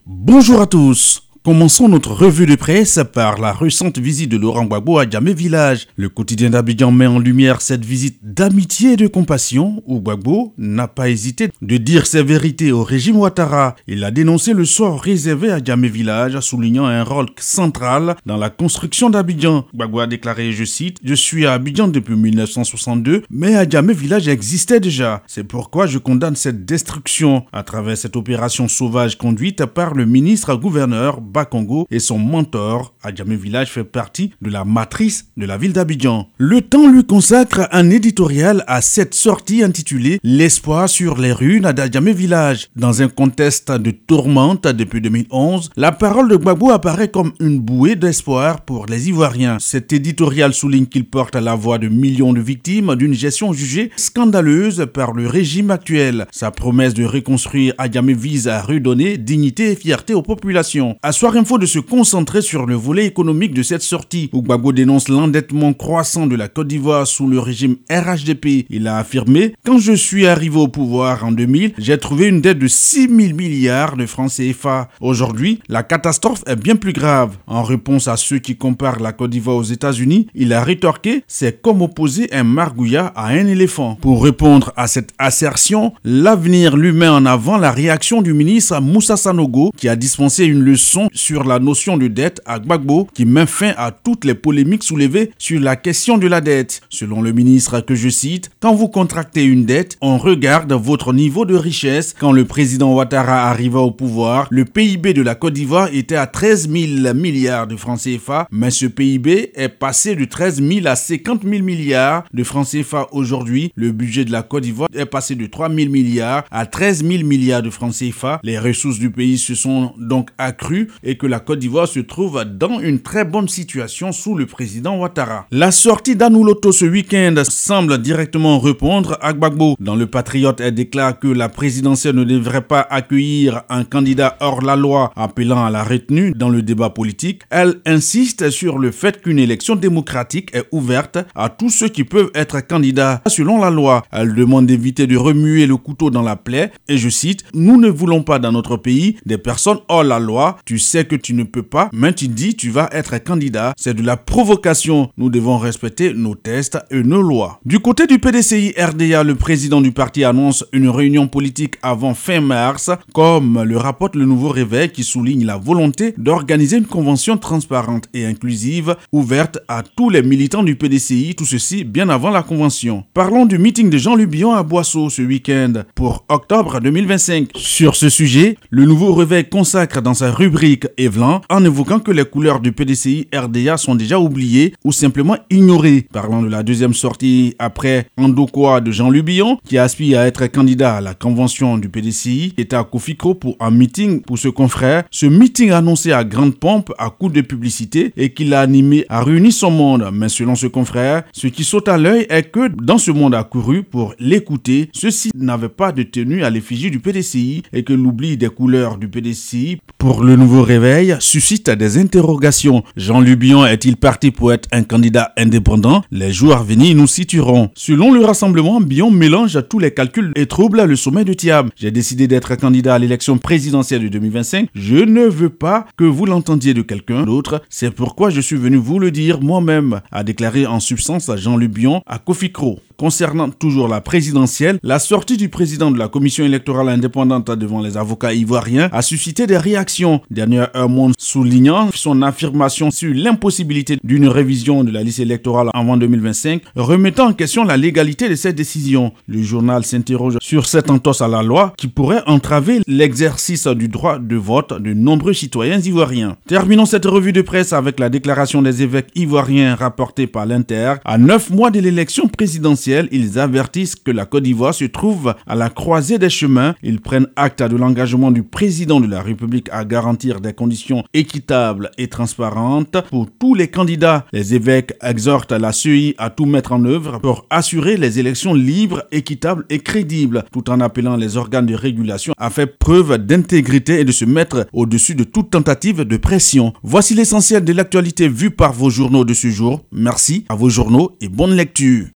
Bonjour à tous. Commençons notre revue de presse par la récente visite de Laurent Gbagbo à Djamé Village. Le quotidien d'Abidjan met en lumière cette visite d'amitié et de compassion où Gbagbo n'a pas hésité de dire ses vérités au régime Ouattara. Il a dénoncé le sort réservé à Djamé Village, soulignant un rôle central dans la construction d'Abidjan. Gbagbo a déclaré, je cite, « Je suis à Abidjan depuis 1962, mais à Djamé Village existait déjà. C'est pourquoi je condamne cette destruction à travers cette opération sauvage conduite par le ministre-gouverneur Congo et son mentor à Djamé Village fait partie de la matrice de la ville d'Abidjan. Le Temps lui consacre un éditorial à cette sortie intitulée « L'espoir sur les ruines à Djamé Village ». Dans un contexte de tourmente depuis 2011, la parole de Gbagbo apparaît comme une bouée d'espoir pour les Ivoiriens. Cet éditorial souligne qu'il porte la voix de millions de victimes d'une gestion jugée scandaleuse par le régime actuel. Sa promesse de reconstruire Djamé vise à redonner dignité et fierté aux populations. Soir Info de se concentrer sur le volet économique de cette sortie, où Gbagbo dénonce l'endettement croissant de la Côte d'Ivoire sous le régime RHDP. Il a affirmé « Quand je suis arrivé au pouvoir en 2000, j'ai trouvé une dette de 6 000 milliards de francs CFA. Aujourd'hui, la catastrophe est bien plus grave. » En réponse à ceux qui comparent la Côte d'Ivoire aux États-Unis, il a rétorqué « C'est comme opposer un margouillat à un éléphant. » Pour répondre à cette assertion, l'avenir lui met en avant la réaction du ministre Moussa Sanogo qui a dispensé une leçon sur la notion de dette à Gbagbo qui met fin à toutes les polémiques soulevées sur la question de la dette. Selon le ministre que je cite, « Quand vous contractez une dette, on regarde votre niveau de richesse. Quand le président Ouattara arriva au pouvoir, le PIB de la Côte d'Ivoire était à 13 000 milliards de francs CFA, mais ce PIB est passé de 13 000 à 50 000 milliards de francs CFA aujourd'hui. Le budget de la Côte d'Ivoire est passé de 3 000 milliards à 13 000 milliards de francs CFA. Les ressources du pays se sont donc accrues et que la Côte d'Ivoire se trouve dans une très bonne situation sous le président Ouattara. » La sortie d'Anouloto ce week-end semble directement répondre à Gbagbo. Dans le Patriote, elle déclare que la présidentielle ne devrait pas accueillir un candidat hors la loi, appelant à la retenue dans le débat politique. Elle insiste sur le fait qu'une élection démocratique est ouverte à tous ceux qui peuvent être candidats selon la loi. Elle demande d'éviter de remuer le couteau dans la plaie et je cite, « Nous ne voulons pas dans notre pays des personnes hors la loi. Tu sais que tu ne peux pas, mais tu dis tu vas être candidat. C'est de la provocation. Nous devons respecter nos tests et nos lois. » Du côté du PDCI RDA, le président du parti annonce une réunion politique avant fin mars, comme le rapporte le Nouveau Réveil qui souligne la volonté d'organiser une convention transparente et inclusive ouverte à tous les militants du PDCI, tout ceci bien avant la convention. Parlons du meeting de Jean-Luc Bion à Boisseau ce week-end pour octobre 2025. Sur ce sujet, le Nouveau Réveil consacre dans sa rubrique Evlan en évoquant que les couleurs du PDCI RDA sont déjà oubliées ou simplement ignorées. Parlant de la deuxième sortie après Ndokwa de Jean-Luc Bion qui aspire à être candidat à la convention du PDCI, était à Kofikro pour un meeting pour ce confrère. Ce meeting annoncé à grande pompe à coup de publicité et qu'il a animé a réuni son monde. Mais selon ce confrère, ce qui saute à l'œil est que dans ce monde accouru pour l'écouter, ceux-ci n'avaient pas de tenue à l'effigie du PDCI et que l'oubli des couleurs du PDCI pour le Nouveau Réveil suscite des interrogations. Jean-Luc Bion est-il parti pour être un candidat indépendant? Les jours à venir nous situeront. Selon le rassemblement, Bion mélange tous les calculs et trouble le sommet de Thiam. J'ai décidé d'être candidat à l'élection présidentielle de 2025. Je ne veux pas que vous l'entendiez de quelqu'un d'autre. C'est pourquoi je suis venu vous le dire moi-même, a déclaré en substance Jean-Luc Bion à Kofikro. Concernant toujours la présidentielle, la sortie du président de la commission électorale indépendante devant les avocats ivoiriens a suscité des réactions. Dernière Heure Monde soulignant son affirmation sur l'impossibilité d'une révision de la liste électorale avant 2025, remettant en question la légalité de cette décision. Le journal s'interroge sur cette entorse à la loi qui pourrait entraver l'exercice du droit de vote de nombreux citoyens ivoiriens. Terminons cette revue de presse avec la déclaration des évêques ivoiriens rapportée par l'Inter. À 9 mois de l'élection présidentielle, ils avertissent que la Côte d'Ivoire se trouve à la croisée des chemins. Ils prennent acte de l'engagement du président de la République à garantir des conditions équitables et transparentes pour tous les candidats. Les évêques exhortent la CEI à tout mettre en œuvre pour assurer les élections libres, équitables et crédibles, tout en appelant les organes de régulation à faire preuve d'intégrité et de se mettre au-dessus de toute tentative de pression. Voici l'essentiel de l'actualité vue par vos journaux de ce jour. Merci à vos journaux et bonne lecture.